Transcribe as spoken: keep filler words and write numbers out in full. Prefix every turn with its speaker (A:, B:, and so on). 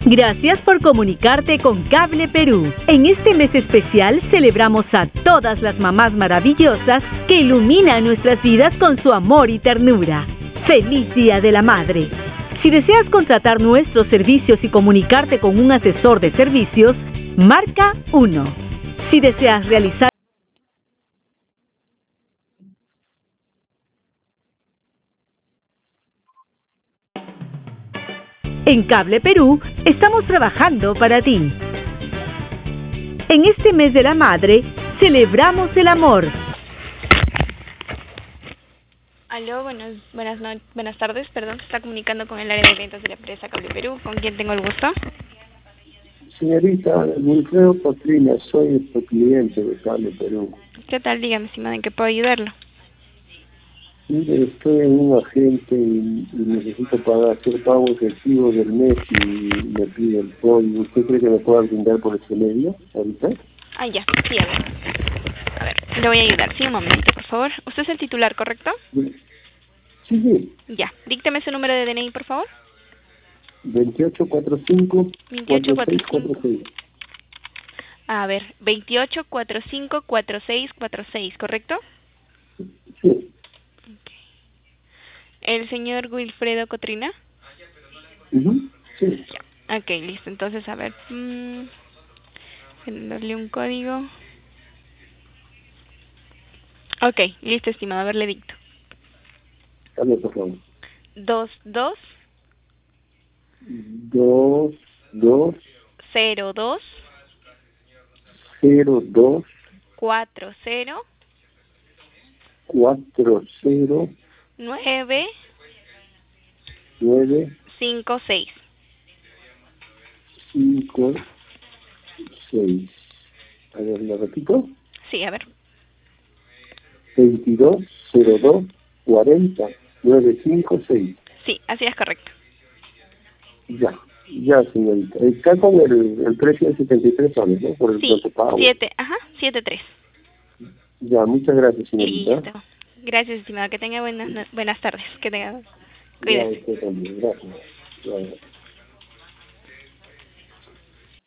A: Gracias por comunicarte con Cable Perú. En este mes especial celebramos a todas las mamás maravillosas que iluminan nuestras vidas con su amor y ternura. ¡Feliz Día de la Madre! Si deseas contratar nuestros servicios y comunicarte con un asesor de servicios, marca uno. Si deseas realizar En Cable Perú estamos trabajando para ti. En este mes de la madre, celebramos el amor.
B: Aló, buenas, buenas, no, buenas tardes, perdón, se está comunicando con el área de ventas de la empresa Cable Perú. ¿Con quién tengo el gusto?
C: Señorita Wilfredo Patrina, soy su cliente de Cable Perú.
B: ¿Qué tal? Dígame, estimada, ¿en qué puedo ayudarlo?
C: Mire, estoy en un agente y, y necesito pagar, hacer pago efectivo del mes y me pide el código. ¿Usted cree que me pueda brindar por ese medio ahorita?
B: Ah, ya, sí, a ver. A ver, le voy a ayudar. Sí, un momento, por favor. ¿Usted es el titular, correcto?
C: Sí, sí.
B: Ya, dícteme su número de D N I, por favor.
C: veintiocho cuarenta y cinco,
B: veintiocho
C: cuarenta y seis
B: cuarenta y cinco.
C: cuarenta y seis.
B: A ver, veintiocho cuarenta y cinco, cuarenta y seis cuarenta y seis, ¿correcto?
C: Sí.
B: ¿El señor Wilfredo Cotrina?
C: Uh-huh. Sí.
B: Ya. Ok, listo. Entonces, a ver. Mmm, darle un código. Ok, listo, estimado. A ver, le dicto.
C: Dale, por favor.
B: Dos, dos.
C: Dos, dos.
B: Cero, dos.
C: Cero, dos.
B: Cuatro, cero.
C: Cuatro, cero.
B: Nueve.
C: Nueve.
B: Cinco, seis.
C: Cinco, seis. A ver, ¿lo repito?
B: Sí, a ver.
C: veintidós, cero dos, cuarenta, noventa y cinco, seis.
B: Sí, así es correcto.
C: Ya, ya, señorita. Está con el, el precio de setenta y tres soles, ¿no? Por el
B: Sí,
C: pronto pago.
B: siete, ajá, siete, tres.
C: Ya, muchas gracias, señorita.
B: Listo. Gracias, estimado. Que tenga buenas, buenas tardes. Que tenga...
C: Ya,
B: Cuídese.
C: usted también. Gracias. Ya.